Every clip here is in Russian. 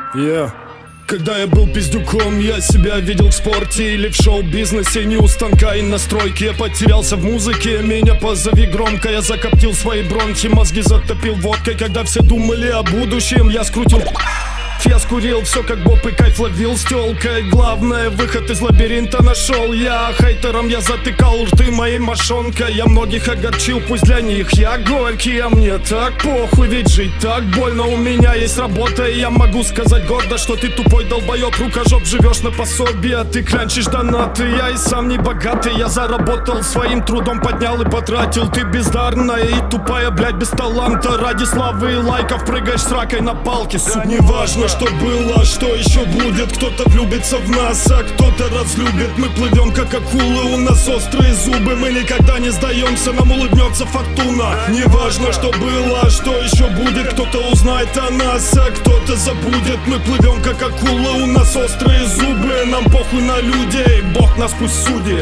Когда я был пиздюком, я себя видел в спорте или в шоу-бизнесе. Не у станка и на стройке, я потерялся в музыке. Меня позови громко, я закоптил свои бронхи. Мозги затопил водкой, когда все думали о будущем. Я скрутил я скурил все как Боб и кайф ловил с тёлкой. Главное, выход из лабиринта нашел я. Хейтерам я затыкал рты моей мошонкой. Я многих огорчил, пусть для них я горький. А мне так похуй, ведь жить так больно. У меня есть работа, и я могу сказать гордо, что ты тупой долбоёб, рукожоп, живешь на пособие. Ты клянчишь донаты, я и сам не богатый. Я заработал своим трудом, поднял и потратил. Ты бездарная и тупая, блядь, без таланта. Ради славы и лайков прыгаешь с ракой на палке. Суть не важно, что было, что еще будет. Кто-то влюбится в нас, а кто-то разлюбит. Мы плывем как акулы, у нас острые зубы. Мы никогда не сдаемся, нам улыбнется фортуна. Не важно, что было, что еще будет. Кто-то узнает о нас, а кто-то забудет. Мы плывем как акулы, у нас острые зубы. Нам похуй на людей, Бог нас пусть судит.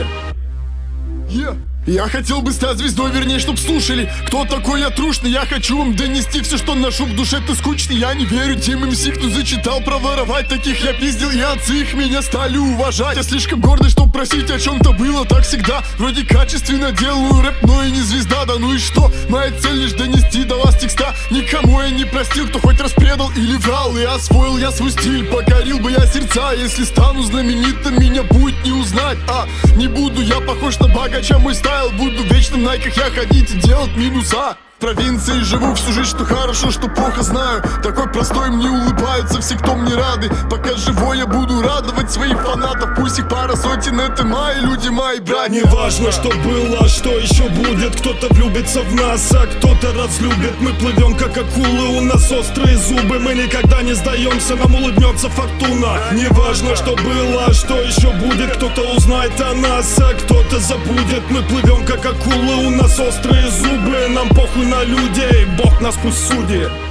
Я хотел бы стать звездой, вернее, чтоб слушали, кто такой я трушный. Я хочу вам донести все, что ношу в душе, ты скучный. Я не верю тем МС, кто зачитал про воровать. Таких я пиздил, и отцы их меня стали уважать. Я слишком гордый, чтоб просить о чем-то, было так всегда. Вроде качественно делаю рэп, но и не звезда. Да ну и что, моя цель лишь донести до вас текста. Никому я не простил, кто хоть раз предал или врал. И освоил я свой стиль, покорил бы я сердца. Если стану знаменитым, меня будет не узнать. Не буду я похож на богача, мой стайл. Буду в вечном найках я ходить и делать минуса. В провинции живу всю жизнь, что хорошо, что плохо знаю. Такой простой, мне улыбаются все, кто мне рады. Пока живой я буду радовать своих фанатов. Пусть их пара сотен, это мои люди, мои братья. Не важно, что было, что еще будет. Кто-то влюбится в нас, а кто-то разлюбит. Мы плывем как акулы, у нас острые зубы. Мы никогда не сдаемся, нам улыбнется фортуна. Не важно, что было, что еще будет. Кто-то узнает о нас, а кто-то забудет. Мы плывем как акулы, у нас острые зубы. Нам похуй на людей, Бог нас пусть судит.